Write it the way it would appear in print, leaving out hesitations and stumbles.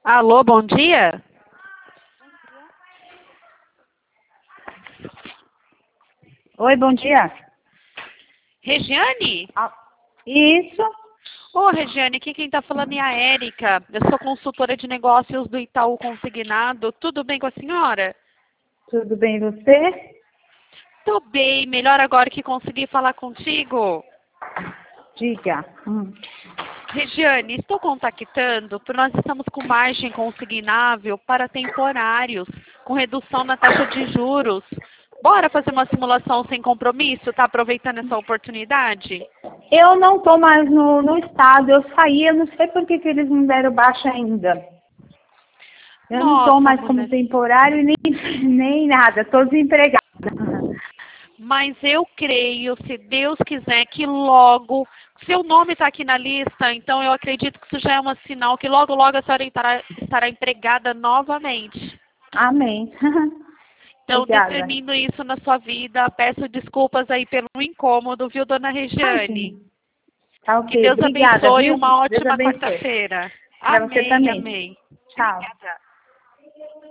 Alô, bom dia? Oi, bom dia. Regiane? Isso, Ô, Regiane, aqui quem está falando é a Érica. Eu sou consultora de negócios do Itaú Consignado. Tudo bem com a senhora? tudo bem e você? Tô bem, melhor agora que consegui falar contigo. Diga. Regiane, estou contactando porque nós estamos com margem consignável para temporários, com redução na taxa de juros. Bora fazer uma simulação sem compromisso? Tá aproveitando essa oportunidade? Eu não estou mais no estado, eu saí, eu não sei por que eles não deram baixa ainda. Eu não estou Nossa, mais como mulher. temporário nem nada, estou desempregada. Mas eu creio, se Deus quiser, que logo, seu nome está aqui na lista, então eu acredito que isso já é um sinal que logo, logo a senhora estará empregada novamente. Amém. Então, Obrigada. determino isso na sua vida. Peço desculpas aí pelo incômodo, viu, dona Regiane? Imagina. Tá Que ok, Deus obrigada, abençoe viu? uma Deus ótima abençoe. quarta-feira. Para você Amém, também. amém. Tchau. Obrigada.